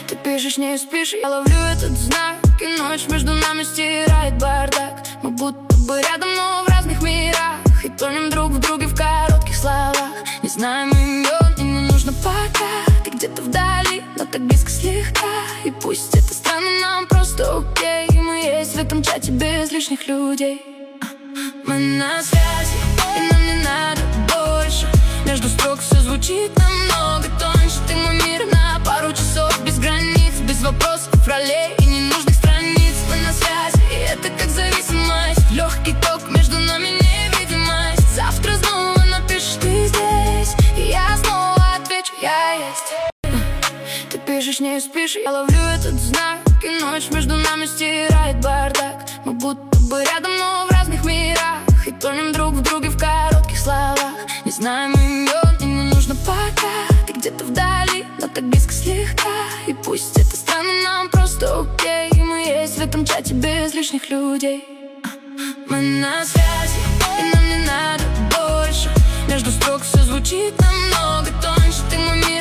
Ты пишешь, не спишь, я ловлю этот знак, и ночь между нами стирает бардак. Мы будто бы рядом, но в разных мирах, и тонем друг в друге в коротких словах. Не знаем имен, и не нужно пока. Ты где-то вдали, но так близко слегка. И пусть это странно, нам просто окей. Мы есть в этом чате без лишних людей. Мы на связи, и нам не надо больше. Между строк все звучит намного тоньше. Ты мой мир на пару часов, без границ, без вопросов, ролей и ненужных страниц. Мы на связи, и это как зависимость. Легкий ток, между нами невидимость. Завтра снова напишешь, ты здесь, и я снова отвечу, я есть. Ты пишешь, не спишь, я ловлю этот знак, и ночь между нами стирает бардак. Мы будто бы рядом, но в разных мирах, и тонем друг в друге в коротких словах. Не знаем имен, и не нужно пока. Ты где-то вдали, но так близко слегка. И пусть это странно, нам просто окей. Мы есть в этом чате без лишних людей. Мы на связи, и нам не надо больше. Между строк все звучит намного тоньше. Ты мой мир